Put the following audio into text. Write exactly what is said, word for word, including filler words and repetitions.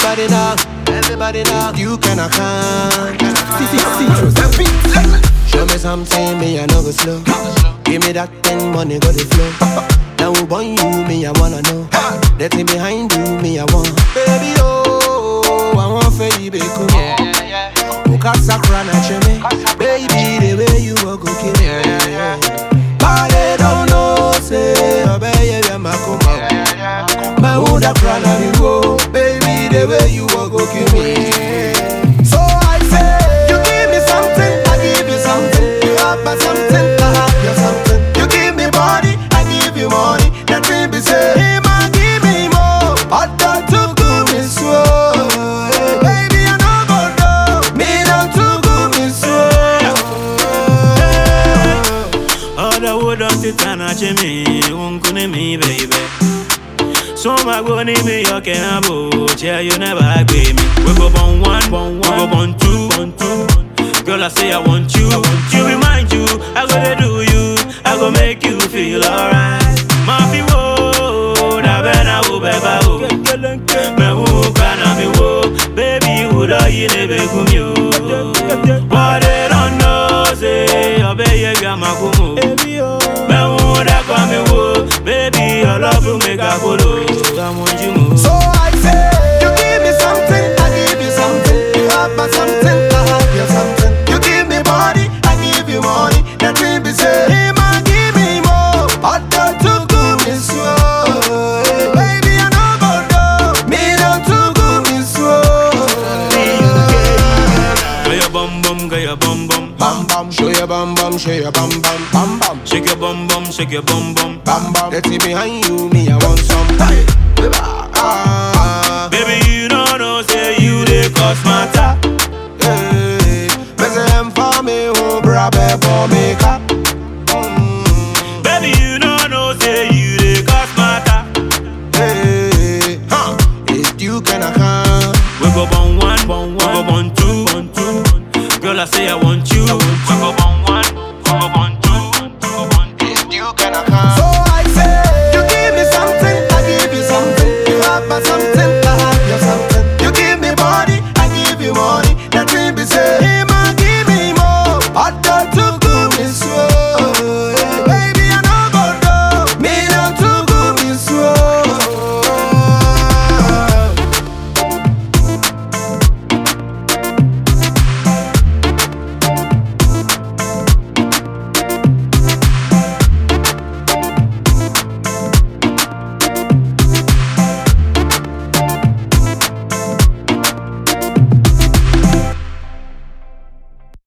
Everybody now, everybody now, you can I can't. Show me something, me I know go slow. Give me that thing, money go the flow. Now who born you, me I wanna know. That thing behind you, me I want. Baby oh, I want for you, baby come on. Ukasa krana cheme, baby the way you walk go kill me. But they don't know say, obey ya makoma. My woulda krana you go, baby the way you walk go kill me. So I say, you give me something, I give you something. You have my something, I have your something. You give me body, I give you money. That thing be say, hey man, give me more. I thought to go me slow. Baby, I know go down. Me not to go me slow. All the wood of the Tana Jimmy, Unkune me, baby. So my go need me, you can have chair, you never agree me. We go on one, one, one, we go on two, one, two. Girl, I say I want you, I want you, remind you, I gotta do you, I go make you feel alright. Mafi wo, na bena wo beba wo, me wo kana mi wo, baby wo da yine be kumyo. But they don't know say, obey ye yamakumo. Me wo da kwa mi wo, baby your love will make a follow. So I say, you give me something, I give you something. You have my something, I have your something. You give me body, I give you money. That will be say, hey man, give me more. I thought to go me slow. Baby, I know go down. Me not to go me slow. Show your bum bum, go your bum bum, Bam bam, show your bam bam, show your bam bam, bam bam. shake your bum bum, shake your bum bum, Bam bam, let's see behind you, me I want some. Hey, ah, baby you don't know say you dey cause matter. hey, me say I'm for me, who grab it for me.